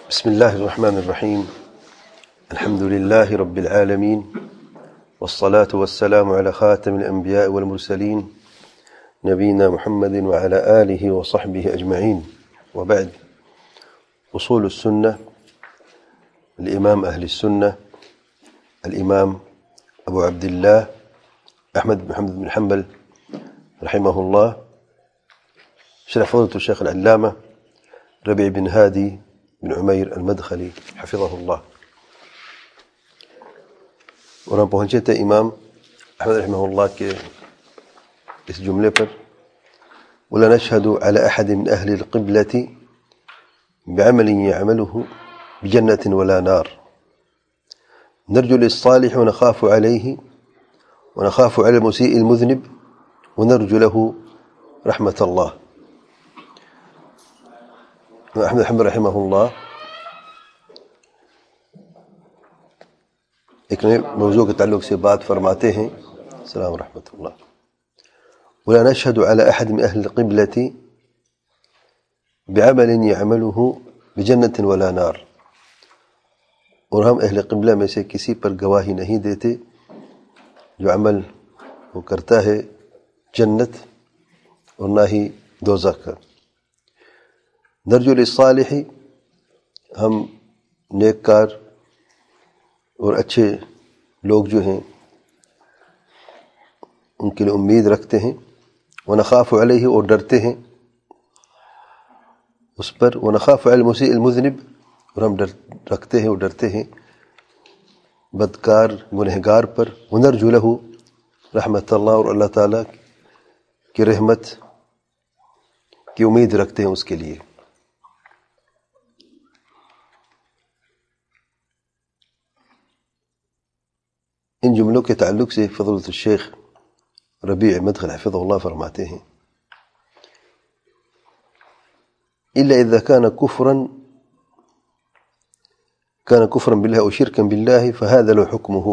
بسم الله الرحمن الرحيم. الحمد لله رب العالمين، والصلاة والسلام على خاتم الأنبياء والمرسلين نبينا محمد وعلى آله وصحبه أجمعين، وبعد. أصول السنة، الإمام أهل السنة الإمام أبو عبد الله أحمد بن محمد بن حنبل رحمه الله، شرح فضيلة الشيخ العلامة ربيع بن هادي بن عمیر المدخلی حفظہ اللہ. اور ہم پہنچے تھے امام احمد رحمہ اللہ کے اس جملے پر، وَلَا نَشْهَدُ عَلَى أَحَدٍ مِنْ أَهْلِ الْقِبْلَةِ بِعَمَلٍ يَعْمَلُهُ بِجَنَّةٍ وَلَا نَارٍ نَرْجُو لِلصَّالِحِ وَنَخَافُ عَلَيْهِ وَنَخَافُ عَلَى الْمُسِيءِ الْمُذْنِبِ وَنَرْجُو لَهُ رحمة الله. احمد حنبل رحمہ اللہ ایک نئے موضوع کے تعلق سے بات فرماتے ہیں. السلام ورحمۃ اللہ. ولا نشهد على أحد من أهل القبلة بعمل يعمله بجنة ولا نار، اور ہم اہل قبلہ میں سے کسی پر گواہی نہیں دیتے جو عمل وہ کرتا ہے جنت اور نہ ہی دوزخ کا. نرجو للصالح، ہم نیک کار اور اچھے لوگ جو ہیں ان کے لیے امید رکھتے ہیں. ونخاف علیہ، اور ڈرتے ہیں اس پر. ونخاف علی المسیء المذنب، اور ہم رکھتے ہیں اور ڈرتے ہیں بدکار گنہگار پر. ونرجو لہ رحمت اللہ، اور اللہ تعالیٰ کی رحمت کی امید رکھتے ہیں اس کے لیے. ان جملوں کے تعلق سے فضیلۃ الشیخ ربیع مدخل حفظہ اللہ فرماتے ہیں: إلا إذا كان كفرا بالله أو شركا بالله فهذا له حكمه.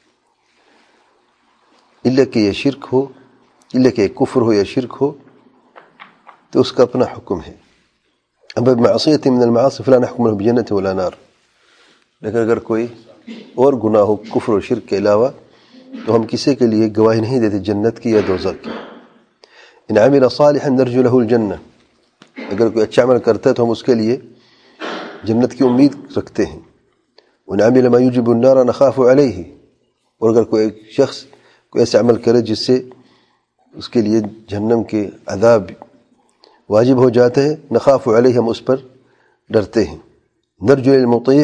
إلا کہ یہ شرک ہو، إلا کہ کفر ہو یا شرک ہو تو اس کا اپنا حکم ہے. اما بمعصیة من المعاصی فلا نحكم له بجنة ولا نار. لیکن اگر کوئی اور گناہ ہو کفر و شرک کے علاوہ تو ہم کسی کے لیے گواہی نہیں دیتے جنت کی یا دوزخ کی. ان عمل صالحا نرجو له الجنہ، اگر کوئی اچھا عمل کرتا ہے تو ہم اس کے لیے جنت کی امید رکھتے ہیں. وان عمل ما يوجب النار نخاف علیہ، اور اگر کوئی شخص کوئی ایسا عمل کرے جس سے اس کے لیے جہنم کے عذاب واجب ہو جاتے ہیں، نخاف علیہ، ہم اس پر ڈرتے ہیں. نرجو للمطیع،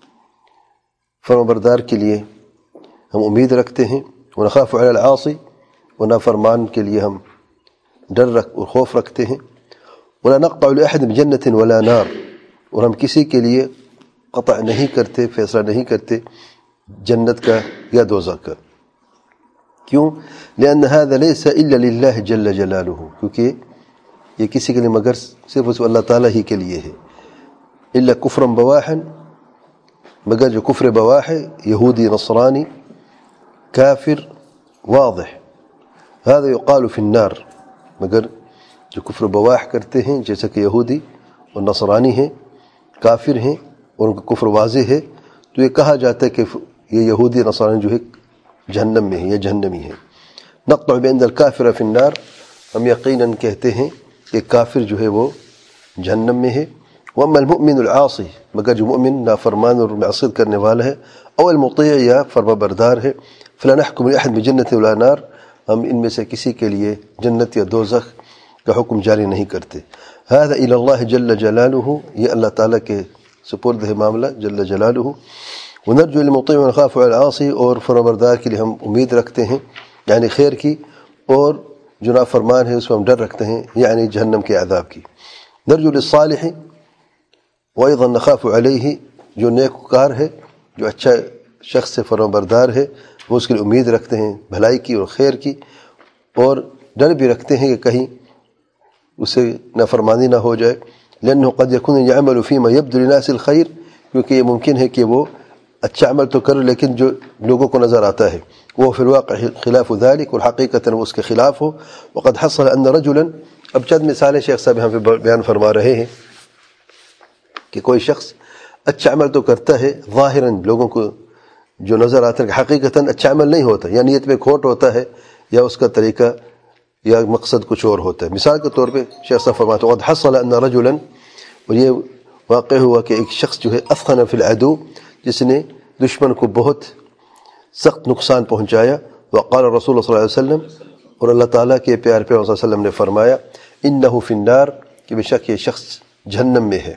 فرمانبردار کے لیے ہم امید رکھتے ہیں. ونخاف علی العاصی، و نافرمان کے لیے ہم ڈر اور خوف رکھتے ہیں. ولا نقطع لأحد بجنة ولا نار، اور ہم کسی کے لیے قطع نہیں کرتے، فیصلہ نہیں کرتے جنت کا یا دوزخ کا. کیوں؟ لأن هذا ليس إلا لله جل جلاله، کیونکہ یہ کسی کے لیے مگر صرف اللہ تعالیٰ ہی کے لیے ہے. إلا كفرا بواحا، مگر جو کفر بواح ہے، یہودی نصرانی کافر واضح، هذا يقال في النار، مگر جو کفر بواح کرتے ہیں جیسا کہ یہودی اور نصرانی ہیں، کافر ہیں اور ان کا کفر واضح ہے، تو یہ کہا جاتا ہے کہ یہ یہودی نصرانی جو ہے جہنم میں ہے یا جہنمی ہے. نقطع بأن الكافر في النار، ہم یقیناً کہتے ہیں کہ کافر جو ہے وہ جہنم میں ہے. واما المؤمن العاصی، مگر جو مؤمن نافرمان اور معصیت کرنے والا ہے، او المطیع، یا فرما بردار ہے، فلا نحکم لأحد بجنة ولا نار، ہم ان میں سے کسی کے لیے جنت یا دوزخ کا حکم جاری نہیں کرتے. هذا الى اللہ جل جلالہ، یہ اللہ تعالیٰ کے سپرد ہے معاملہ جل جلالہ. ونرجو للمطیع ونخاف علی العاصی، اور فرما بردار کے لیے ہم امید رکھتے ہیں یعنی خیر کی، اور جو نافرمان ہے اس میں ہم ڈر رکھتے ہیں یعنی جہنم کے عذاب کی. نرجو للصالح وَأَيْضًا نَخَافُ عَلَيْهِ، جو نیک کار ہے، جو اچھا شخص سے فرما بردار ہے، وہ اس کے لیے امید رکھتے ہیں بھلائی کی اور خیر کی، اور ڈر بھی رکھتے ہیں کہ کہیں اسے نافرمانی نہ ہو جائے. لأنه قد يكون يعمل فيما يبدو للناس الخير، کیونکہ یہ ممکن ہے کہ وہ اچھا عمل تو کرے لیکن جو لوگوں کو نظر آتا ہے وہ فی الواقع خلاف ذلك، اور حقیقتاً وہ اس کے خلاف ہو. وقد حصل أن رجلا، اب چند مثالیں شیخ صاحب یہاں پہ بیان فرما رہے ہیں کہ کوئی شخص اچھا عمل تو کرتا ہے ظاہراً لوگوں کو جو نظر آتا ہے کہ حقیقتاً اچھا عمل نہیں ہوتا، یا نیت میں کھوٹ ہوتا ہے، یا اس کا طریقہ یا مقصد کچھ اور ہوتا ہے. مثال کے طور پہ شیخ صاحب فرماتے ہیں قد حصل ان رجلا، اور یہ واقع ہوا کہ ایک شخص جو ہے اثخن فی العدو، جس نے دشمن کو بہت سخت نقصان پہنچایا. وقال رسول اللہ صلی اللہ علیہ وسلم، اور اللہ تعالیٰ کے پیارے پیغمبر صلی اللہ علیہ وسلم نے فرمایا انہ فی النار، کہ بے شک یہ شخص جہنم میں ہے.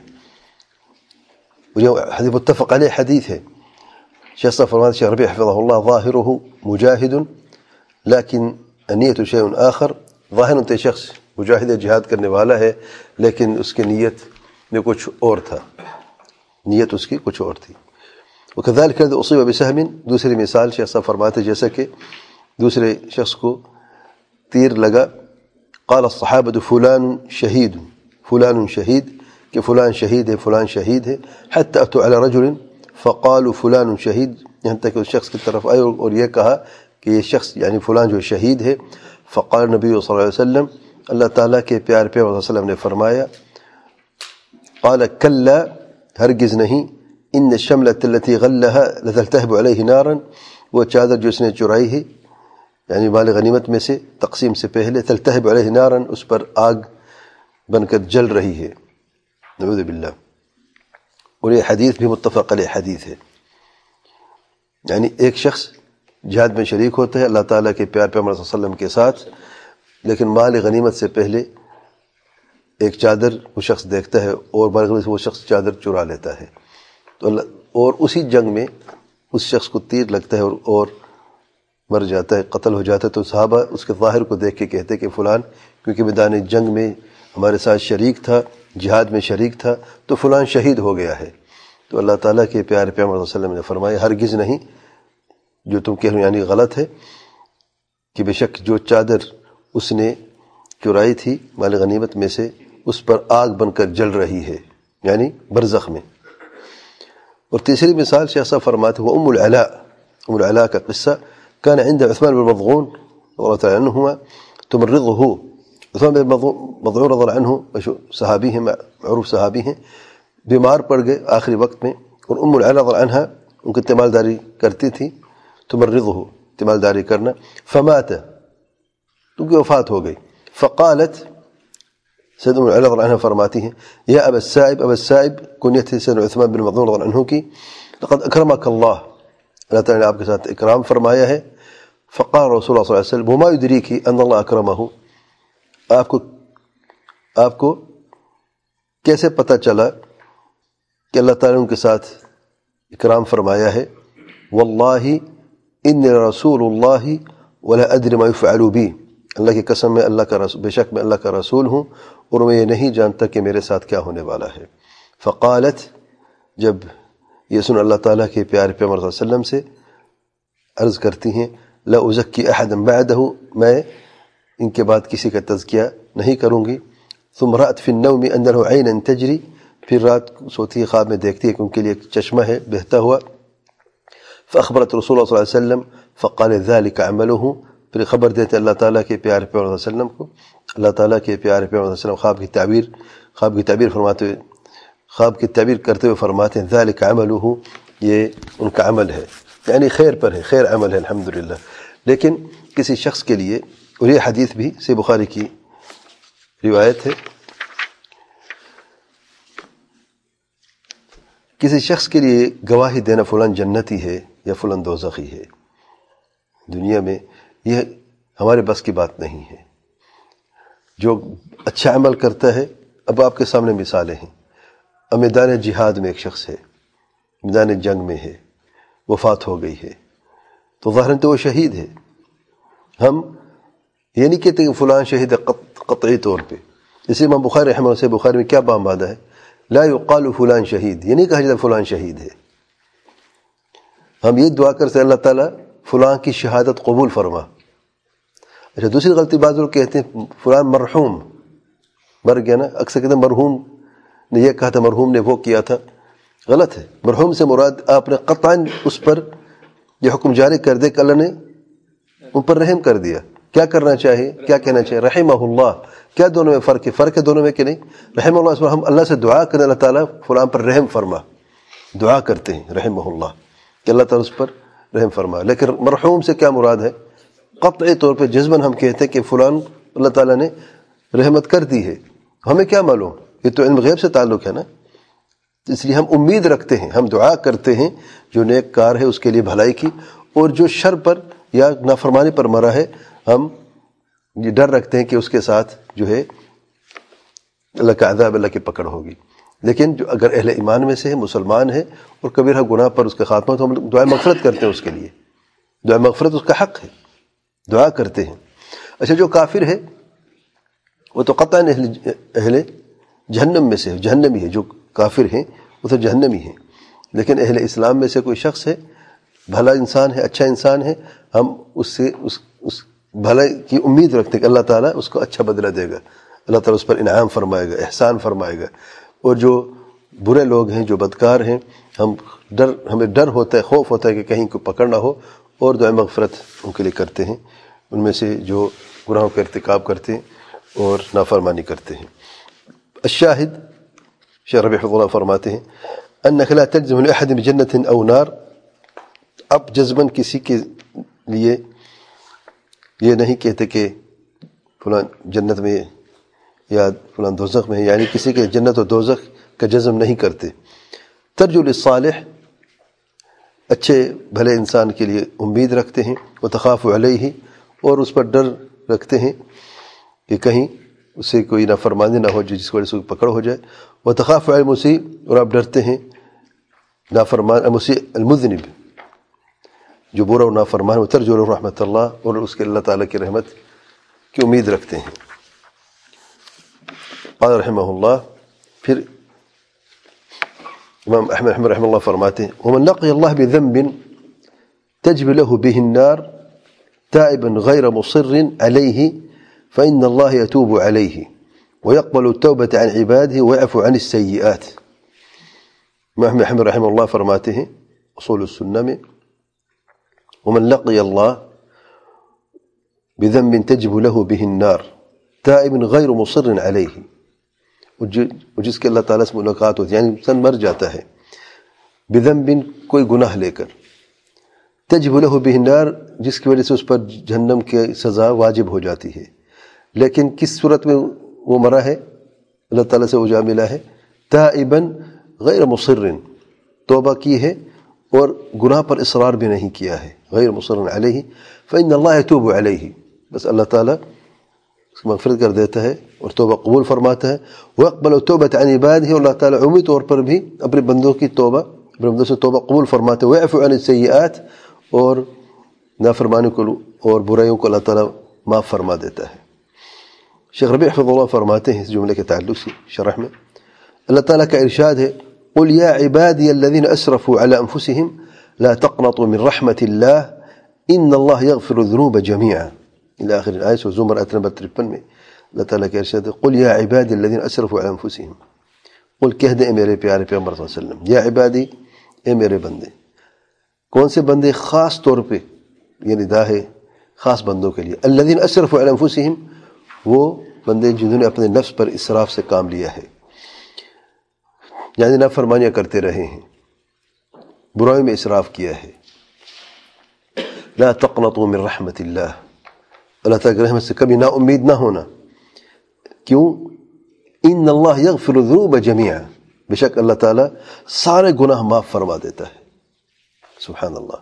اور یہ حدیث متفق علیہ حدیث ہے. شیخ صاحب فرماتے ہیں شیخ ربیع حفظہ اللہ ظاہرہ مجاہد لیکن نیت شیء آخر، ظاہر تو شخص مجاہد جہاد کرنے والا ہے لیکن اس کی نیت میں کچھ اور تھا، نیت اس کی کچھ اور تھی. وكذلك الذي اصيب بسهم، دوسری مثال شیخ صاحب فرماتے ہیں جیسا کہ دوسرے شخص کو تیر لگا. قال الصحابہ فلان شہید، فلان شہید، کہ فلان شہید ہے، فلان شہید ہے. حتى اتوا على رجل فقالوا فلان شہید، یہاں تک کہ اس شخص کی طرف آئے اور یہ کہا کہ یہ شخص یعنی فلان جو شہید ہے. فقال نبی صلی اللہ علیہ وسلم، اللہ تعالیٰ کے پیارے پیغمبر صلی اللہ علیہ وسلم نے فرمایا قال کلا، ہرگز نہیں، ان الشملة التي غلها لتلتهب عليه نارا، وہ چادر جو اس نے چرائی ہے یعنی مال غنیمت میں سے تقسیم سے پہلے، تلتهب عليه نارا، اس پر آگ بن کر جل رہی ہے. نعوذ باللہ. اور یہ حدیث بھی متفق علیہ حدیث ہے. یعنی ایک شخص جہاد میں شریک ہوتا ہے اللہ تعالیٰ کے پیارے پیغمبر صلی اللہ علیہ وسلم کے ساتھ، لیکن مال غنیمت سے پہلے ایک چادر وہ شخص دیکھتا ہے اور مال غنیمت سے وہ شخص چادر چرا لیتا ہے. تو اور اسی جنگ میں اس شخص کو تیر لگتا ہے اور مر جاتا ہے، قتل ہو جاتا ہے. تو صحابہ اس کے ظاہر کو دیکھ کے کہتے کہ فلان کیونکہ میدان جنگ میں ہمارے ساتھ شریک تھا، جہاد میں شریک تھا، تو فلان شہید ہو گیا ہے. تو اللہ تعالیٰ کے پیارے پیغمبر صلی اللہ علیہ وسلم نے فرمایا ہرگز نہیں، جو تم کہہ رہے ہو یعنی غلط ہے، کہ بے شک جو چادر اس نے چرائی تھی مال غنیمت میں سے اس پر آگ بن کر جل رہی ہے، یعنی برزخ میں. اور تیسری مثال شیخ صاحب فرماتے وہ ام العلاء کا قصہ. كان عند عثمان بن مظعون رضي الله تعالى عنهما تمرضه. عثمان بن مظعون رضي الله عنه صحابی ہیں، معروف صحابی ہیں، بیمار پڑ گئے آخری وقت میں، اور ام العلاء رضی اللہ عنہا ان کی تیمارداری کرتی تھی، تمرضه تیمارداری کرنا. فمات، ان کی وفات ہو گئی. فقالت، سید ام العلاء رضی اللہ عنہ فرماتی ہیں یا ابا السائب کنیت تھی سید عثمان بن مظعون رضی اللہ عنہ کی، لقد اکرمک اللہ تعالیٰ نے آپ کے ساتھ اکرام فرمایا ہے. فقال رسول اللہ صلی اللہ علیہ وسلم وما یدریکی ان اللہ اکرمہ، آپ کو کیسے پتہ چلا کہ اللہ تعالیٰ نے ان کے ساتھ اکرام فرمایا ہے. واللہ انی رسول اللہ ولا ادری ما یفعل بی، اللہ کی قسم میں اللہ کا رسول، بے شک میں اللہ کا رسول ہوں اور میں یہ نہیں جانتا کہ میرے ساتھ کیا ہونے والا ہے. فقالت، جب یہ سن اللہ تعالیٰ کے پیارے پیغمبر صلی اللہ علیہ وسلم سے عرض کرتی ہیں لا ازکی احدا بعدہ، میں ان کے بعد کسی کا تزکیہ نہیں کروں گی. ثم رأت فی النوم ان له عینا تجری، پھر رات سوتی خواب میں دیکھتی ہے کہ ان کے لیے ایک چشمہ ہے بہتا ہوا. فاخبرت رسول اللہ صلی اللہ علیہ وسلم فقال ذلك عمله، پھر خبر دیتے اللہ تعالیٰ کے پیارے پیغمبر صلی اللہ علیہ وسلم کو. اللہ تعالیٰ کے پیارے پیغمبر صلی اللہ علیہ وسلم خواب کی تعبیر فرماتے ہوئے، خواب کی تعبیر کرتے ہوئے فرماتے ہیں ذالک عملہ، یہ ان کا عمل ہے، یعنی خیر پر ہے، خیر عمل ہے الحمدللہ. لیکن کسی شخص کے لیے، اور یہ حدیث بھی صحیح بخاری کی روایت ہے، کسی شخص کے لیے گواہی دینا فلان جنتی ہے یا فلان دوزخی ہے، دنیا میں یہ ہمارے بس کی بات نہیں ہے. جو اچھا عمل کرتا ہے، اب آپ کے سامنے مثالیں ہیں. اب میدان جہاد میں ایک شخص ہے، میدان جنگ میں ہے، وفات ہو گئی ہے، تو ظاہراً تو وہ شہید ہے. ہم یہ نہیں کہتے کہ فلان شہید ہے قطعی طور پہ. اسی امام بخاری رحمہ اللہ سے بخاری میں کیا باب باندھا ہے لا یقال فلان شہید، یہ نہیں کہا جاتا فلان شہید ہے. ہم یہ دعا کرتے ہیں اللہ تعالیٰ فلان کی شہادت قبول فرما. اچھا، دوسری غلطی بعض لوگ کہتے ہیں فلان مرحوم مر گیا نا، اکثر کہتے ہیں مرحوم نے یہ کہا تھا، مرحوم نے وہ کیا تھا. غلط ہے. مرحوم سے مراد آپ نے قطعاً اس پر یہ حکم جاری کر دے کہ اللہ نے ان پر رحم کر دیا. کیا کرنا چاہیے، کیا کہنا چاہیے رحمہ اللہ. کیا دونوں میں فرق ہے دونوں میں کہ نہیں؟ رحمہ اللہ اس پر ہم اللہ سے دعا کریں اللہ تعالیٰ فلان پر رحم فرما. دعا کرتے ہیں رحمہ اللہ کہ اللہ تعالیٰ اس پر رحم فرمائے. لیکن مرحوم سے کیا مراد ہے؟ قطعی طور پہ جزماً ہم کہتے ہیں کہ فلان اللہ تعالیٰ نے رحمت کر دی ہے. ہمیں کیا معلوم؟ یہ تو علم غیب سے تعلق ہے نا. اس لیے ہم امید رکھتے ہیں، ہم دعا کرتے ہیں جو نیک کار ہے اس کے لیے بھلائی کی، اور جو شر پر یا نافرمانی پر مرا ہے ہم یہ ڈر رکھتے ہیں کہ اس کے ساتھ جو ہے اللہ کا عذاب، اللہ کی پکڑ ہوگی. لیکن جو اگر اہل ایمان میں سے ہے، مسلمان ہے اور کبیرہ گناہ پر اس کا خاتمہ، تو ہم دعا مغفرت کرتے ہیں اس کے لیے. دعا مغفرت اس کا حق ہے، دعا کرتے ہیں. اچھا، جو کافر ہے وہ تو قطعاً اہل جہنم میں سے ہے، جہنمی ہے. جو کافر ہیں وہ تو جہنمی ہیں. لیکن اہل اسلام میں سے کوئی شخص ہے، بھلا انسان ہے، اچھا انسان ہے، ہم اس سے اس بھلائی کی امید رکھتے ہیں کہ اللہ تعالیٰ اس کو اچھا بدلہ دے گا، اللہ تعالیٰ اس پر انعام فرمائے گا، احسان فرمائے گا. اور جو برے لوگ ہیں، جو بدکار ہیں، ہمیں ڈر ہوتا ہے، خوف ہوتا ہے کہ کہیں کوئی پکڑ نہ ہو، اور دعا مغفرت ان کے لیے کرتے ہیں، ان میں سے جو گناہوں کا ارتکاب کرتے ہیں اور نافرمانی کرتے ہیں. الشاہد، شیخ ربیع حفظہ اللہ فرماتے ہیں انک لا تجزم لأحد بجنت او نار. اب جزماً کسی کے لیے یہ نہیں کہتے کہ فلان جنت میں یا فلان دوزخ میں ہے، یعنی کسی کے جنت و دوزخ کا جزم نہیں کرتے. ترجو للصالح، اچھے بھلے انسان کے لیے امید رکھتے ہیں. وتخاف علیہ، اور اس پر ڈر رکھتے ہیں کہ کہیں اسے کوئی نافرمانی نہ ہو جس کی وجہ سے پکڑ ہو جائے. وتخاف علی المسیء، اور آپ ڈرتے ہیں نافرمان المسیء المذنب، جو برا و نافرمان. وترجو له رحمت اللہ، اور اس کے اللہ تعالیٰ کی رحمت کی امید رکھتے ہیں. قال رحمہ اللہ، پھر امام احمد رحمہ اللہ فرماتے ہیں ومن لقي الله بذنب تجب له به النار تائبا غير مصر عليه فإن الله يتوب عليه ويقبل التوبة عن عباده ويعفو عن السيئات. امام احمد رحمہ اللہ فرماتے ہیں اصول السنہ میں ومن لقي الله بذنب تجب له به النار تائب غير مصر عليه، جس کے اللہ تعالیٰ سے ملاقات ہوتی ہے، یعنی انسان مر جاتا ہے بذنب، کوئی گناہ لے کر، تجب له به النار، جس کی وجہ سے اس پر جہنم کی سزا واجب ہو جاتی ہے. لیکن کس صورت میں وہ مرا ہے؟ اللہ تعالیٰ سے وجہ ملا ہے تائبا غیر مصر، توبہ کی ہے اور گناہ پر اصرار بھی نہیں کیا ہے، غیر مصر علیہ فإن اللہ یتوب علیہ، بس اللہ تعالیٰ اس کو مغفرت کر دیتا ہے اور توبہ قبول فرماتا ہے. ويقبل التوبة عن عباده، اور اللہ تعالیٰ عمومی طور پر بھی اپنے بندوں کی توبہ، اپنے بندوں سے توبہ قبول فرماتے ہیں. ويعفو عن السیئات، اور نافرمانی کو اور برائیوں کو اللہ تعالیٰ معاف فرما دیتا ہے. شیخ ربیع حفظہ اللہ فرماتے ہیں اس جملے کے تعلق سے شرح میں، اللہ تعالیٰ کا ارشاد ہے قل یا عبادی الذین اسرفوا علی انفسهم لا تقنطوا من رحمت اللہ ان اللہ یغفر الذنوب جميعا الى آخر الآیت. سورۃ زمر آیت نمبر 53 میں اللہ تعالیٰ کا ارشاد ہے قل یا عبادی الذین اسرفوا علی انفسهم، قل کہہ دیں میرے پیارے پیغمبر صلی اللہ علیہ وسلم، یا عبادی، اے میرے بندے. کون سے بندے؟ خاص طور پہ یہ ندا ہے خاص بندوں کے لیے. الذین اسرفوا علی انفسهم، وہ بندے جنہوں نے اپنے نفس پر اسراف سے کام لیا ہے، یعنی نافرمانیاں کرتے رہے ہیں، برائیوں میں اسراف کیا ہے. لا تقنطوا من رحمت اللہ، اللہ تعالیٰ کی رحمت سے کبھی نا امید نہ ہونا. کیوں؟ ان اللہ یغفر الذنوب جميعا، بے شک اللہ تعالیٰ سارے گناہ معاف فرما دیتا ہے. سبحان اللہ.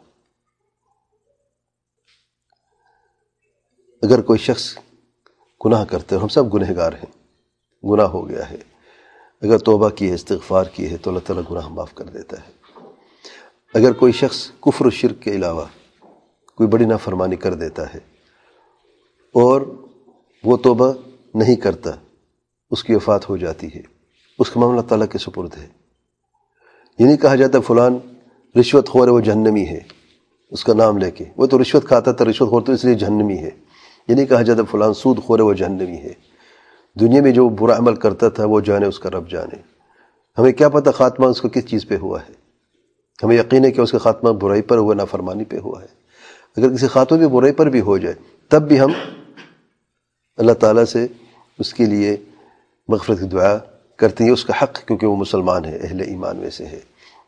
اگر کوئی شخص گناہ کرتے ہیں، ہم سب گنہگار ہیں، گناہ ہو گیا ہے، اگر توبہ کی ہے، استغفار کی ہے تو اللہ تعالیٰ گناہ معاف کر دیتا ہے. اگر کوئی شخص کفر و شرک کے علاوہ کوئی بڑی نافرمانی کر دیتا ہے اور وہ توبہ نہیں کرتا، اس کی وفات ہو جاتی ہے، اس کا معاملہ تعالیٰ کے سپرد ہے. یہ نہیں کہا جاتا فلان رشوت خور ہے وہ جہنمی ہے اس کا نام لے کے، وہ تو رشوت کھاتا تھا، رشوت خور تو اس لیے جہنمی ہے. یہ نہیں کہا جاتا فلان سود خور ہے وہ جہنمی ہے. دنیا میں جو برا عمل کرتا تھا وہ جانے، اس کا رب جانے. ہمیں کیا پتہ خاتمہ اس کو کس چیز پہ ہوا ہے؟ ہمیں یقین ہے کہ اس کا خاتمہ برائی پر ہوا، نافرمانی پہ ہوا ہے. اگر کسی خاتمہ بھی برائی پر بھی ہو جائے تب بھی ہم اللہ تعالیٰ سے اس کے لیے مغفرت کی دعا کرتے ہیں، اس کا حق، کیونکہ وہ مسلمان ہے، اہل ایمان میں سے ہے.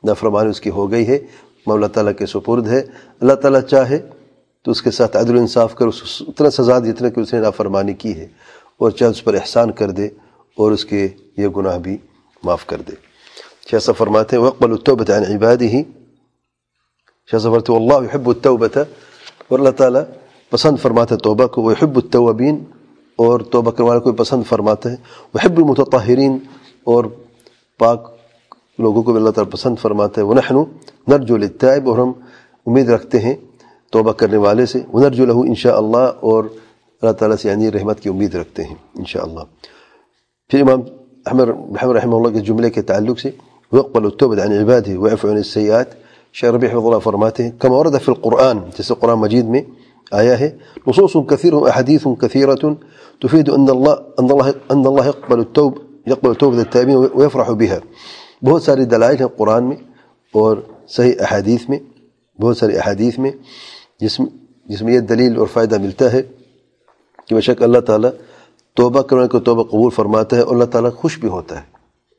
نافرمانی اس کی ہو گئی ہے، مولا تعالیٰ کے سپرد ہے. اللہ تعالیٰ چاہے تو اس کے ساتھ عدل و انصاف کر اتنا سزا جتنا کہ اس نے نافرمانی کی ہے، اور چاہے اس پر احسان کر دے اور اس کے یہ گناہ بھی معاف کر دے. شاہ صاحب فرماتے ہیں وَيَقْبَلُ التَّوْبَةَ عَنْ عِبَادِهِ. شاہ صاحب فرماتے ہیں واللہ يحب التوبة، اور اللہ تعالیٰ پسند فرماتا ہے توبہ کو. ويحب التوابین، اور توبہ کرنے والوں کو پسند فرماتا ہے. ويحب المتطہرین، اور پاک لوگوں کو بھی اللہ تعالیٰ پسند فرماتا ہے. وَنَحْنُ نَرْجُو لِلتَّائِبِ، اور ہم امید رکھتے ہیں توبہ کرنے والے سے. وَنَرْجُو لَهُ انشاءاللہ، اور اللہ تعالیٰ سے یعنی رحمت کی امید رکھتے ہیں انشاءاللہ. پھر امام احمد رحمہ اللہ کے جملے کے تعلق سے وَيَقْبَلُ التَّوْبَةَ عَنْ عِبَادِهِ وَيَعْفُو عَنِ السَّيِّئَاتِ، شیخ ربیع حفظہ اللہ فرماتے ہیں كما ورد في القرآن، جیسے قرآن مجید میں آیا ہے، نصوص كثيرة أحاديث كثيرة تفيد أن الله يقبل توبة التائبين ويفرح بها. بہت ساری دلائل ہیں قرآن میں اور صحیح احادیث میں، بہت ساری احادیث میں جس میں یہ دلیل اور فائدہ ملتا ہے کہ بے شک اللہ تعالیٰ توبہ کرنے کو توبہ قبول فرماتا ہے، اور اللہ تعالیٰ خوش بھی ہوتا ہے.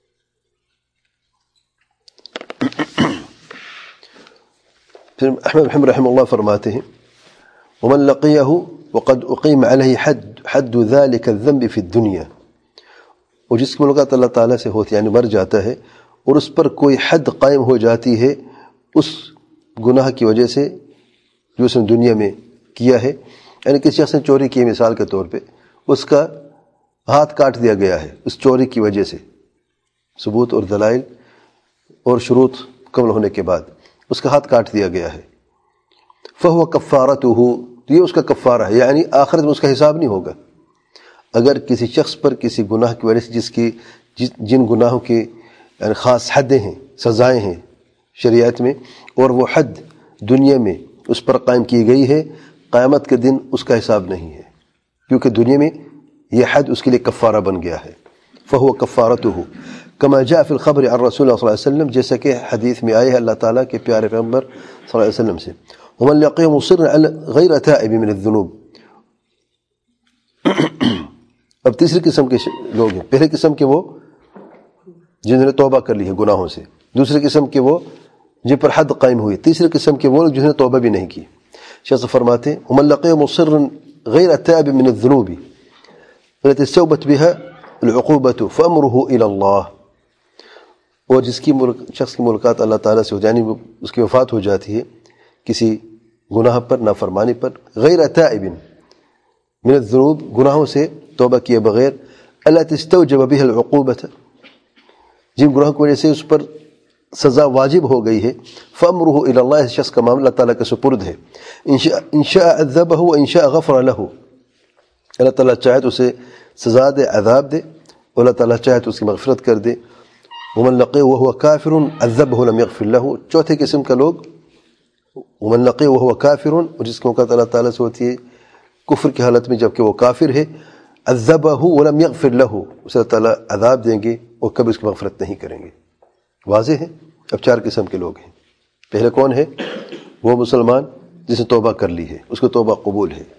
پھر احمد رحمہ اللہ فرماتے ہیں ومن لقیہ وقد اقیم علیہ حد ذلك الذنب فی الدنیا، اور جس کی ملاقات اللہ تعالیٰ سے ہوتی یعنی مر جاتا ہے اور اس پر کوئی حد قائم ہو جاتی ہے اس گناہ کی وجہ سے جو اس نے دنیا میں کیا ہے. یعنی کسی شخص نے چوری کی مثال کے طور پہ، اس کا ہاتھ کاٹ دیا گیا ہے اس چوری کی وجہ سے، ثبوت اور دلائل اور شروط کمل ہونے کے بعد اس کا ہاتھ کاٹ دیا گیا ہے. فہو کفارتہ، یہ اس کا کفارہ ہے، یعنی آخرت میں اس کا حساب نہیں ہوگا. اگر کسی شخص پر کسی گناہ کی وجہ سے جن گناہوں کی یعنی خاص حدیں ہیں، سزائیں ہیں شریعت میں، اور وہ حد دنیا میں اس پر قائم کی گئی ہے، قیامت کے دن اس کا حساب نہیں ہے، کیونکہ دنیا میں یہ حد اس کے لیے کفارہ بن گیا ہے. فہو کفارتہ کما جاء فی الخبر عن رسول اللہ صلی اللہ علیہ وسلم، جیسا کہ حدیث میں آئے ہے اللہ تعالیٰ کے پیارے پیغمبر صلی اللہ علیہ وسلم سے. ومن لقیہ مصرا غیر تائب من الذنوب. اب تیسری قسم کے لوگ ہیں. پہلے قسم کے وہ جنہوں نے توبہ کر لی ہے گناہوں سے، دوسری قسم کے وہ جن پر حد قائم ہوئی، تیسری قسم کے وہ جنہوں نے توبہ بھی نہیں کی. شیخ فرماتے ہیں ومن لقیہ مصرا غیر تائب من الذنوب التي استوبت بها العقوبة فأمره إلى اللہ، اور جس کی شخص کی ملاقات اللہ تعالیٰ سے ہو یعنی اس کی وفات ہو جاتی ہے کسی گناہ پر، نافرمانی پر، غیر تائب من الذنوب، گناہوں سے توبہ کیے بغیر، التي استوجب بها العقوبة، جن گناہوں کی وجہ سے اس پر سزا واجب ہو گئی ہے، فأمره إلى اللہ، اس شخص کا معاملہ اللہ تعالیٰ کے سپرد ہے. ان شاء عذبه وان شاء غفر له، اللہ تعالیٰ چاہے تو اسے سزا دے، عذاب دے، اور اللہ تعالیٰ چاہے تو اس کی مغفرت کر دے. ومن لقيه وهو كافر عذبه لم يغفر له. چوتھے قسم کا لوگ ومن لقيه وهو كافر، اور جس کی ملاقات اللہ تعالیٰ سے ہوتی ہے کفر کی حالت میں جبکہ وہ کافر ہے، عذبه ولم يغفر له، اسے اللہ تعالیٰ عذاب دیں گے اور کبھی اس کی مغفرت نہیں کریں گے. واضح ہے. اب چار قسم کے لوگ ہیں. پہلے کون ہے؟ وہ مسلمان جس نے توبہ کر لی ہے، اس کو توبہ قبول ہے.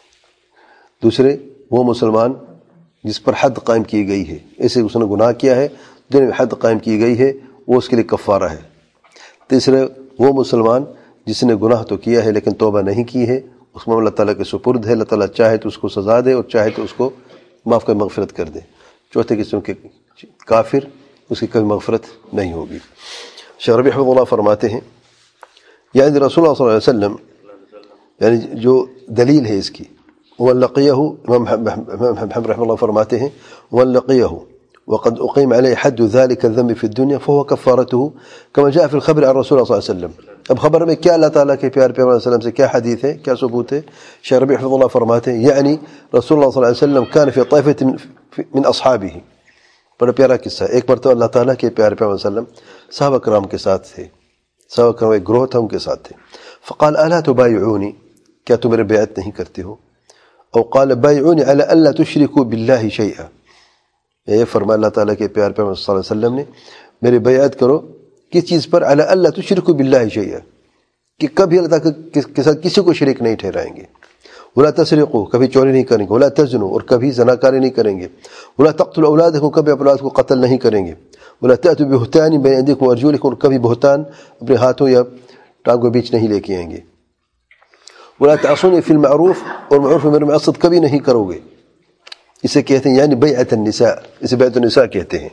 دوسرے وہ مسلمان جس پر حد قائم کی گئی ہے، ایسے اس نے گناہ کیا ہے جن میں حد قائم کی گئی ہے، وہ اس کے لیے کفارہ ہے. تیسرے وہ مسلمان جس نے گناہ تو کیا ہے لیکن توبہ نہیں کی ہے، اس میں اللہ تعالیٰ کے سپرد ہے، اللہ تعالیٰ چاہے تو اس کو سزا دے اور چاہے تو اس کو معاف کر مغفرت کر دے. چوتھے قسم کے کافر، اس کی کبھی مغفرت نہیں ہوگی. شیخ ربیع حفظہ اللہ فرماتے ہیں یعنی رسول اللہ صلی اللہ علیہ وسلم یعنی جو دلیل ہے اس کی، ومن لقیہ، امام محمد رحمہ اللہ فرماتے ہیں ومن لقیہ وقد اقیم علیہ حد ذلك الذنب فی الدنیا فهو کفارته كما جاء فی الخبر عن رسول اللہ صلی اللہ علیہ وسلم. اب خبر میں کیا اللہ تعالیٰ کے پیارے پیغمبر صلی اللہ علیہ وسلم سے کیا حدیث ہے، کیا ثبوت ہے؟ شیخ ربیع حفظہ اللہ فرماتے ہیں یعنی رسول اللہ صلی اللہ علیہ وسلم كان فی طائفة من اصحابہ. بڑا پیارا قصہ ہے. ایک مرتبہ اللہ تعالیٰ کے پیارے پیغمبر صلی اللہ علیہ وسلم صحابہ کرام کے ساتھ تھے، صحابہ کرام ایک گروہ تھا ان کے ساتھ تھے. فقال الا تبايعوني، کیا تم میرے بیعت نہیں کرتے ہو؟ او قال بايعوني على الا تشركوا بالله شيئا، یہ فرمایا اللہ تعالیٰ کے پیارے پیغمبر صلی اللہ علیہ وسلم نے میری بیعت کرو کس چیز پر؟ على الا تشركوا بالله شيئا، کہ کبھی اللہ تعالیٰ کے ساتھ کسی کو شریک نہیں ٹھہرائیں گے. ولا تسرقوا، کبھی چوری نہیں کریں گے. ولا تزنوا، اور کبھی زناکاری نہیں کریں گے. ولا تقتلوا اولادکم، کبھی اولاد کو قتل نہیں کریں گے. ولا تأتوا ببهتان بين أيديكم وأرجلكم, اور کبھی بہتان اپنے ہاتھوں یا ٹانگوں کے بیچ نہیں لے کے آئیں گے. ولا تعصوني في المعروف, اور معروف میں معصیت کبھی نہیں کرو گے. اسے کہتے ہیں یعنی بیعت النساء, اسے بیعت النساء کہتے ہیں,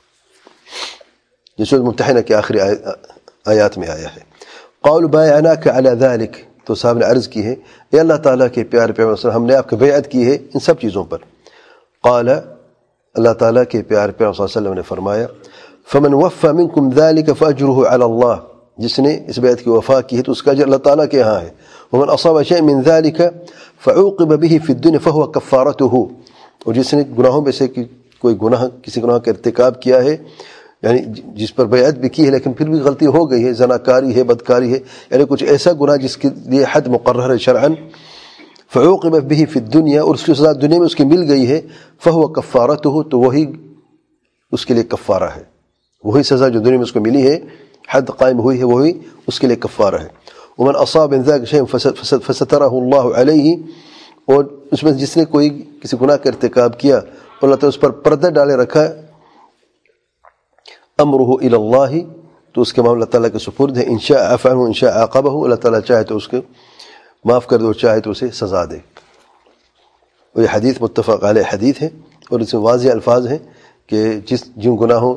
جو سورۃ ممتحنہ کے آخری آیات میں آیا ہے. قالوا بايعناك على ذلك, تو صاحب نے عرض کی ہے اے اللہ تعالیٰ کے پیارے پیغمبر, ہم نے آپ کو بیعت کی ہے ان سب چیزوں پر. قال, اللہ تعالیٰ کے پیارے پیغمبر صلی اللہ علیہ وسلم نے فرمایا فمن وفى منكم ذلك فأجره على الله, جس نے اس بیعت کی وفا کی ہے تو اس کا اجر اللہ تعالیٰ کے ہاں ہے. ومن أصاب شيء من ذلك فعوقب به في الدنيا فهو كفارته, اور جس نے گناہوں میں سے کوئی گناہ, کسی گناہ کا ارتکاب کیا ہے, یعنی جس پر بیعت بھی کی ہے لیکن پھر بھی غلطی ہو گئی ہے, زناکاری ہے, بدکاری ہے, یعنی کچھ ایسا گناہ جس کے لیے حد مقرر ہے شرعاً, فعوقب به في الدنيا, اور اس کی سزا دنیا میں اس کی مل گئی ہے, فهو كفارته, تو وہی اس کے لیے کفارہ ہے. وہی سزا جو دنیا میں اس کو ملی ہے, حد قائم ہوئی ہے, وہی اس کے لیے کفارہ ہے. ومن اصاب من ذلك شيء فستره الله عليه, اور اس میں جس نے کوئی کسی گناہ کا ارتکاب کیا اور اللہ تعالیٰ اس پر پردہ ڈالے رکھا, امره الى الله, تو اس کے معاملہ اللہ تعالیٰ کے سپرد ہے. ان شاء عفا عنه ان شاء عاقبه, اللہ تعالیٰ چاہے تو اس کو معاف کر دے اور چاہے تو اسے سزا دے. اور یہ حدیث متفق علیہ حدیث ہے, اور اس میں واضح الفاظ ہیں کہ جن گناہوں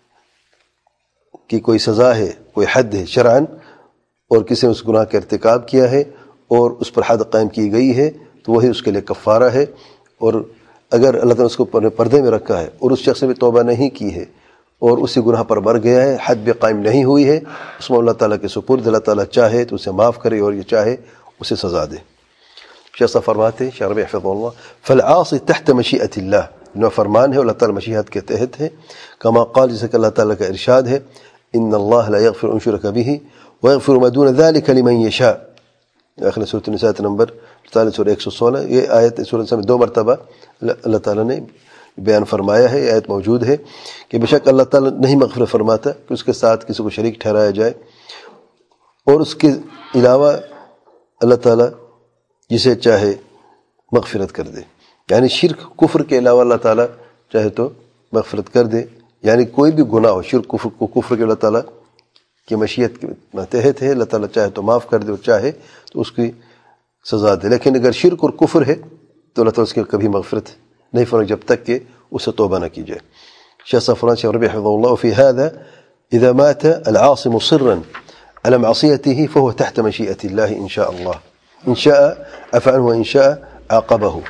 کی کوئی سزا ہے, کوئی حد ہے شرعاً, اور کسی نے اس گناہ کا ارتکاب کیا ہے اور اس پر حد قائم کی گئی ہے, تو وہی اس کے لیے کفارہ ہے. اور اگر اللہ تعالیٰ نے اس کو پردے میں رکھا ہے اور اس شخص نے بھی توبہ نہیں کی ہے اور اسی گناہ پر مر گیا ہے, حد بھی قائم نہیں ہوئی ہے, اس میں اللہ تعالیٰ کے سپرد, اللہ تعالیٰ چاہے تو اسے معاف کرے اور یہ چاہے اسے سزا دے. شیخ صاحب فرماتے ہیں, شیخ ربیع حفظہ اللہ, فالعاصی تحت مشیئت اللہ, جو فرمان ہے اللہ تعالیٰ مشیئت کے تحت ہے. کما قال, جیسے کہ اللہ تعالیٰ کا ارشاد ہے, ان اللہ لا یغفر ان یشرک به ویغفر ما دون ذلك لمن یشاء, آخر سورۃ النساء نمبر 44 اور 116. یہ آیت سورۃ النساء میں 2 مرتبہ اللہ تعالیٰ نے بیان فرمایا ہے. یہ آیت موجود ہے کہ بے شک اللہ تعالیٰ نہیں مغفرت فرماتا کہ اس کے ساتھ کسی کو شریک ٹھہرایا جائے, اور اس کے علاوہ اللہ تعالیٰ جسے چاہے مغفرت کر دے. یعنی شرک کفر کے علاوہ اللہ تعالیٰ چاہے تو مغفرت کر دے, یعنی کوئی بھی گناہ ہو, شرک کفر کے اللہ تعالیٰ کی مشیت کے تحت ہے, اللہ تعالیٰ چاہے تو معاف کر دے اور چاہے تو اس کی سزا دے. لیکن اگر شرک اور کفر ہے تو اللہ تعالیٰ اس کی کبھی مغفرت نہیں فرمائے جب تک کہ اسے توبہ نہ کی جائے. شیخ صفران شیخ ربیع حفظہ اللہ, وفي هذا اذا مات العاصي مصرا على معصيته فهو تحت مشيئة الله ان شاء الله, ان شاء عفا عنه وان شاء عاقبه.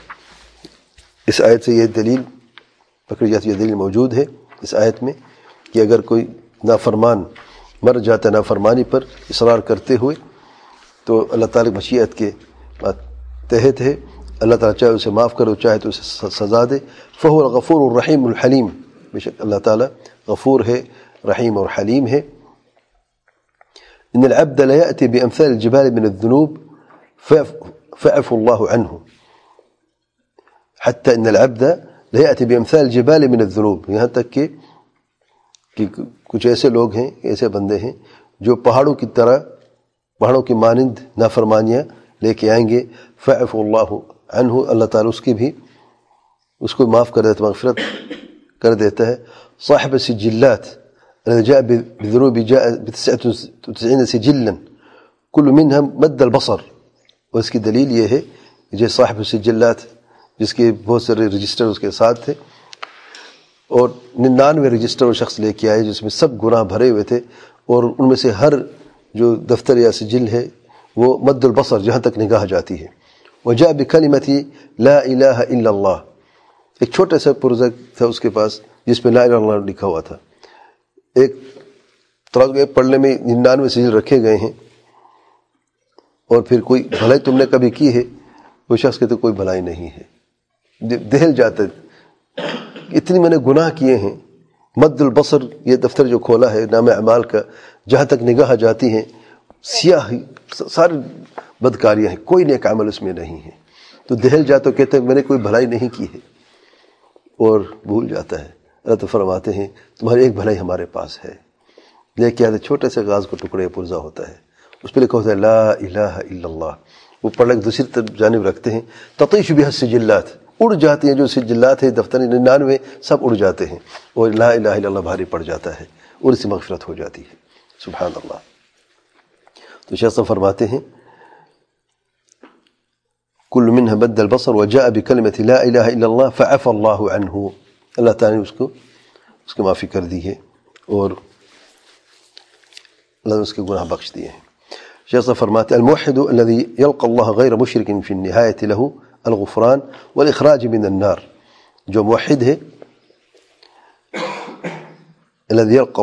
اس آیت سے یہ دلیل پکڑی جاتی ہے, دلیل موجود ہے اس آیت میں کہ اگر کوئی نافرمان مر جاتا ہے نافرمانی پر اصرار کرتے ہوئے, تو اللہ تعالیٰ مشیت کے تحت ہے, اللہ تعالیٰ چاہے اسے معاف کرے, چاہے تو اسے سزا دے. فهو الغفور الرحیم الحلیم, بے شک اللہ تعالیٰ غفور ہے, رحیم اور حلیم ہے. ان العبد لا يأتي بأمثال الجبال من الذنوب فيعفو الله عنه, حتى ان العبد لا يأتي بأمثال الجبال من الذنوب, یہاں تک کہ کچھ ایسے لوگ ہیں, ایسے بندے ہیں جو پہاڑوں کی طرح, پہاڑوں کی مانند نافرمانیاں لے کے آئیں گے. فيعفو الله عنه, اللہ تعالیٰ اس کی بھی اس کو معاف کر دیتا, مغفرت کر دیتا ہے. صاحب السجلات الذي جاء بالذنوب جاء ب99 سجلا كل منها مد البصر, اور اس کی دلیل یہ ہے کہ صاحب السجلات جس کے بہت سارے رجسٹر اس کے ساتھ تھے, اور 99 رجسٹر وہ شخص لے کے آئے جس میں سب گناہ بھرے ہوئے تھے, اور ان میں سے ہر جو دفتر یا سجل ہے وہ مد البصر, جہاں تک نگاہ جاتی ہے. وجاء بکلمتی لا الہ الا اللہ, ایک چھوٹا سا پرزہ تھا اس کے پاس جس میں لا الہ الا اللہ لکھا ہوا تھا. ایک طرح پڑھنے میں 99 سجل رکھے گئے ہیں, اور پھر کوئی بھلائی تم نے کبھی کی ہے, وہ شخص کہتے کوئی بھلائی نہیں ہے. دہل جاتا ہے, اتنی میں نے گناہ کیے ہیں. مد البصر یہ دفتر جو کھولا ہے نام اعمال کا, جہاں تک نگاہ جاتی ہیں سیاہ ساری بدکاریاں ہیں, کوئی نیک عمل اس میں نہیں ہے. تو دہل جاتا کہتے ہیں میں نے کوئی بھلائی نہیں کی ہے, اور بھول جاتا ہے. اللہ تو فرماتے ہیں تمہاری ایک بھلائی ہمارے پاس ہے. لے کے آتے چھوٹے سے غاز کو ٹکڑے پرزہ ہوتا ہے, اس پہ لکھا ہوتا ہے لا الہ الا اللہ. وہ پڑھ لے دوسری جانب رکھتے ہیں, تطیش بها السجلات, اڑ جاتی ہیں، جو سجلات ہیں دفتر 99 سب اڑ جاتے ہیں، اور لا الہ الا اللہ بھاری پڑ جاتا ہے اور اس سے مغفرت ہو جاتی ہے. سبحان اللہ. تو شیخ صاحب فرماتے ہیں کل منها بد البصر وجاء بكلمة لا الہ الا اللہ فعفى اللہ عنہ، اللہ تعالیٰ نے اس کی معافی کر دی ہے اور اللہ نے اس کے گناہ بخش دیے ہیں. شیخ صاحب فرماتے ہیں الموحد الذي يلقى الله غير مشرك في النهاية له الغفران والإخراج من النار. جو موحد ہے الذي يلقى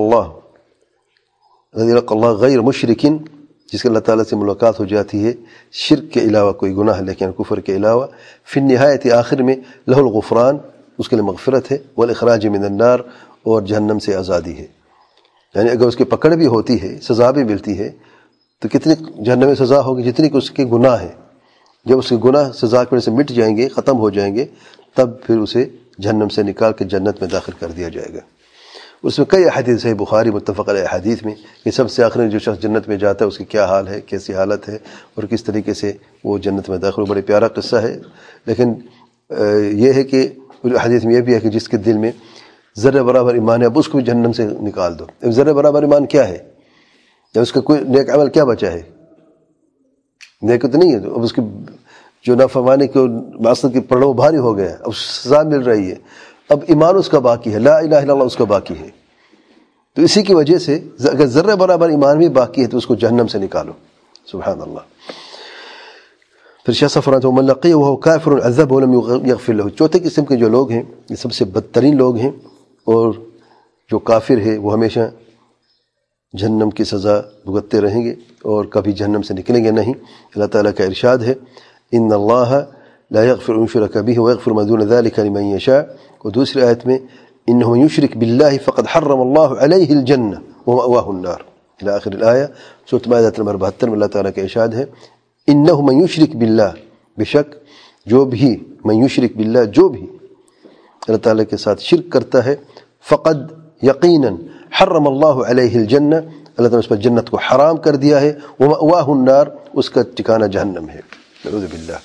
الله غير مشرك، جس کے اللہ تعالیٰ سے ملاقات ہو جاتی ہے شرک کے علاوہ کوئی گناہ لیکن کفر کے علاوہ، فی النہایت آخر میں لہ الغفران، اس کے لیے مغفرت ہے، والاخراج من النار، اور جہنم سے آزادی ہے. یعنی اگر اس کی پکڑ بھی ہوتی ہے، سزا بھی ملتی ہے، تو کتنی جہنم میں سزا ہوگی جتنی کہ اس کے گناہ ہیں. جب اس کے گناہ سزا کی وجہ سے مٹ جائیں گے، ختم ہو جائیں گے، تب پھر اسے جہنم سے نکال کے جنت میں داخل کر دیا جائے گا. اس میں کئی احادیث ہے، بخاری متفق علیہ احادیث میں کہ سب سے آخر میں جو شخص جنت میں جاتا ہے اس کی کیا حال ہے، کیسی حالت ہے، اور کس طریقے سے وہ جنت میں داخل ہو. بڑے پیارا قصہ ہے. لیکن یہ ہے کہ حدیث میں یہ بھی ہے کہ جس کے دل میں ذرہ برابر ایمان ہے اب اس کو بھی جہنم سے نکال دو. ذرہ برابر ایمان کیا ہے؟ یا اس کا کوئی نیک عمل کیا بچا ہے؟ نیک تو نہیں ہے. اب اس کی جو نافرمانی کو معصیت کی پڑھو بھاری ہو گیا، اب سزا مل رہی ہے، اب ایمان اس کا باقی ہے، لا الہ الا اللہ اس کا باقی ہے. تو اسی کی وجہ سے اگر ذرہ برابر ایمان بھی باقی ہے تو اس کو جہنم سے نکالو. سبحان اللہ. پھر شیخ صاحب فرماتے ہیں ومن لقیہ وہو کافر عذبہ ولم یغفر لہ. چوتھے قسم کے جو لوگ ہیں یہ سب سے بدترین لوگ ہیں، اور جو کافر ہے وہ ہمیشہ جہنم کی سزا بھگتتے رہیں گے اور کبھی جہنم سے نکلیں گے نہیں. اللہ تعالیٰ کا ارشاد ہے ان اللہ لا یغفر ان یشرک بہ ویغفر ما دون ذلک لمن یشاء. اور دوسری آیت میں انہ من یشرک باللہ فقد حرم اللہ علیہ الجنہ ومأواہ النار الی آخر الآیہ. سورۃ مائدہ نمبر 72 میں اللہ تعالیٰ کا ارشاد ہے انہ من یشرک باللہ، بے شک جو بھی من یشرک باللہ، جو بھی اللہ تعالیٰ کے ساتھ شرک کرتا ہے، فقد یقیناً حرم اللہ علیہ الجنہ، اللہ تعالیٰ نے اس پر جنت کو حرام کر دیا ہے، ومأواہ النار، اس کا ٹھکانہ جہنم ہے. نعوذ باللہ.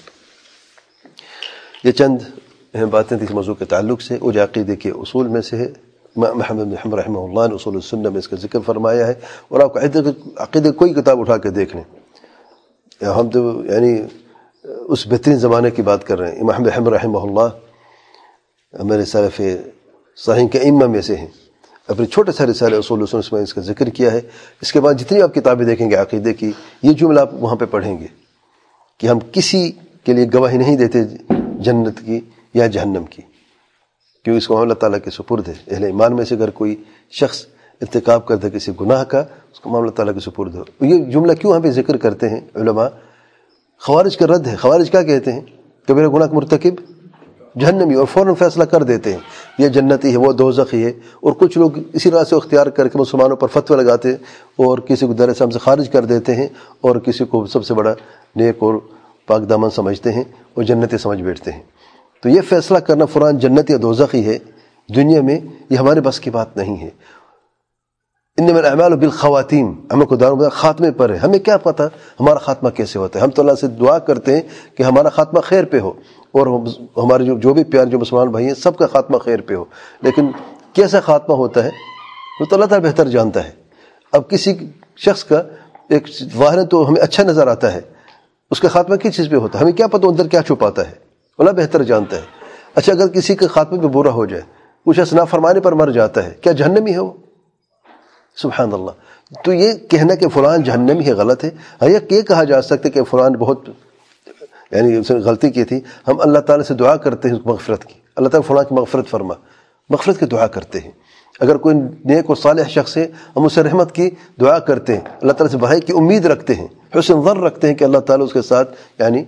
یہ چند اہم باتیں تھیں اس موضوع کے تعلق سے، اور عقیدے کے اصول میں سے ہے. محمد بن حنبل رحمہ اللہ نے اصول السنہ میں اس کا ذکر فرمایا ہے. اور آپ عقیدے کوئی کتاب اٹھا کے دیکھ لیں، ہم تو یعنی اس بہترین زمانے کی بات کر رہے ہیں. امام احمد بن حنبل رحمہ اللہ میرے سلف صحیح کے ائمہ میں سے ہیں. اپنے چھوٹے سے رسالے اصول السنہ میں اس کا ذکر کیا ہے. اس کے بعد جتنی آپ کتابیں دیکھیں گے عقیدے کی، یہ جملہ آپ وہاں پہ پڑھیں گے کہ ہم کسی کے لیے گواہی نہیں دیتے جنت کی یا جہنم کی، کیونکہ اس کو اللہ تعالیٰ کے سپرد ہے. اہل ایمان میں سے اگر کوئی شخص ارتکاب کرتا ہے کسی گناہ کا، اس کو اللہ تعالیٰ کے سپرد ہو. یہ جملہ کیوں ہم پہ ذکر کرتے ہیں علماء؟ خوارج کا رد ہے. خوارج کیا کہتے ہیں؟ کبیرہ گناہ کا مرتکب جہنمی، اور فوراً فیصلہ کر دیتے ہیں یہ جنتی ہے وہ دوزخی ہے. اور کچھ لوگ اسی راہ سے اختیار کر کے مسلمانوں پر فتوی لگاتے ہیں اور کسی کو دار اسلام سے خارج کر دیتے ہیں، اور کسی کو سب سے بڑا نیک اور پاک دامن سمجھتے ہیں اور جنتی سمجھ بیٹھتے ہیں. تو یہ فیصلہ کرنا فوراً جنت یا دوزخی ہے دنیا میں، یہ ہمارے بس کی بات نہیں ہے. انما الاعمال بالخواتیم، عمل کو دار خاتمے پر ہے. ہمیں کیا پتہ ہمارا خاتمہ کیسے ہوتا ہے؟ ہم تو اللہ سے دعا کرتے ہیں کہ ہمارا خاتمہ خیر پہ ہو، اور ہمارے جو بھی پیار جو مسلمان بھائی ہیں سب کا خاتمہ خیر پہ ہو. لیکن کیسا خاتمہ ہوتا ہے وہ تو اللہ تعالیٰ بہتر جانتا ہے. اب کسی شخص کا ایک ظاہر تو ہمیں اچھا نظر آتا ہے، اس کا خاتمہ کس چیز پہ ہوتا ہے ہمیں کیا پتہ اندر کیا چھپاتا ہے، اللہ بہتر جانتا ہے. اچھا اگر کسی کے خاتمے پہ برا ہو جائے، کچھ شخص نافرمانے پر مر جاتا ہے، کیا جہنمی ہے وہ؟ سبحان اللہ. تو یہ کہنا کہ فلان جہنمی ہے غلط ہے. یہ کہا جا سکتا ہے کہ فلان بہت یعنی اس نے غلطی کی تھی، ہم اللہ تعالیٰ سے دعا کرتے ہیں مغفرت کی، اللہ تعالیٰ فلان کی مغفرت فرما، مغفرت کی دعا کرتے ہیں. اگر کوئی نیک اور صالح شخص ہے ہم اسے رحمت کی دعا کرتے ہیں، اللہ تعالیٰ سے بھلائی کی امید رکھتے ہیں، حسن ظن رکھتے ہیں کہ اللہ تعالیٰ اس کے ساتھ یعنی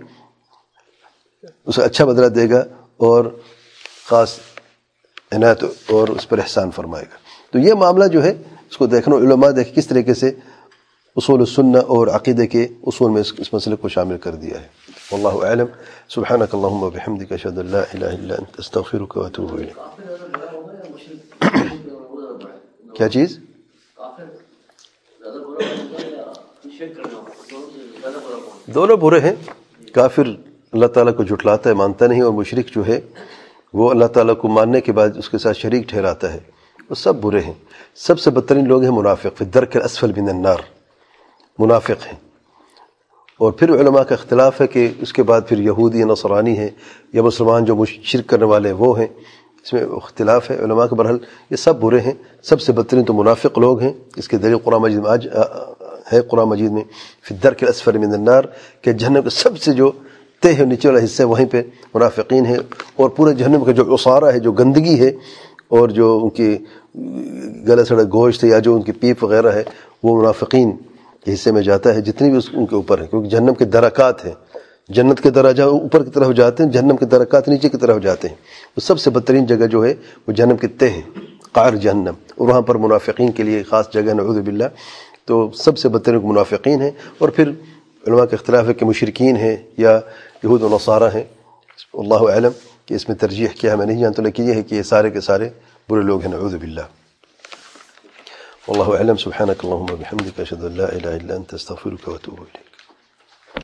اسے اچھا بدلہ دے گا اور خاص عنایت اور اس پر احسان فرمائے گا. تو یہ معاملہ جو ہے اس کو دیکھنا، علماء دیکھ کس طریقے سے اصول السنہ اور عقیدے کے اصول میں اس مسئلے کو شامل کر دیا ہے. واللہ اعلم. سبحانک اللہم وبحمدک اشہد ان لا الہ الا انت استغفرک واتوب الیک. کیا چیز؟ دونوں برے ہیں. کافر اللہ تعالیٰ کو جھٹلاتا ہے، مانتا نہیں، اور مشرک جو ہے وہ اللہ تعالیٰ کو ماننے کے بعد اس کے ساتھ شریک ٹھہراتا ہے، وہ سب برے ہیں۔ سب سے بدترین لوگ ہیں منافق، فی الدرک الاسفل من النار، منافق ہیں۔ اور پھر علماء کا اختلاف ہے کہ اس کے بعد پھر یہودی نصرانی ہیں یا مسلمان جو شرک کرنے والے ہیں وہ ہیں، اس میں اختلاف ہے علماء کا۔ بہرحال یہ سب برے ہیں، سب سے بدترین تو منافق لوگ ہیں۔ اس کے دلیل قرآن مجید میں آج ہے، قرآن مجید میں فی الدرک الاسفل من النار، کہ جہنم کے سب سے جو تہ ہے، نیچے والا حصہ، وہیں پہ منافقین ہیں۔ اور پورے جہنم کا جو عصارہ ہے، جو گندگی ہے، اور جو ان کی گلے سڑا گوشت ہے یا جو ان کی پیپ وغیرہ ہے، وہ منافقین کے حصے میں جاتا ہے، جتنی بھی ان کے اوپر ہے، کیونکہ جہنم کے درکات ہیں۔ جنت کے درجہ اوپر کی طرف جاتے ہیں، جہنم کے درکات نیچے کی طرف جاتے ہیں۔ وہ سب سے بدترین جگہ جو ہے وہ جہنم کے تہ ہے، قعر جہنم، اور وہاں پر منافقین کے لیے خاص جگہ، نعوذ باللہ۔ تو سب سے بدترین منافقین ہیں۔ اور پھر علماء کا اختلاف ہے کہ مشرکین ہیں یا یہود و نصارہ ہیں، اللہ اعلم کہ اس میں ترجیح کیا ہے، میں نہیں جانتا، لیکن یہ ہے کہ یہ سارے کے سارے برے لوگ ہیں، نعوذ باللہ۔ واللہ اعلم، سبحانک اللہم وبحمدک، اشہد ان لا الہ الا انت، استغفرک واتوب الیک۔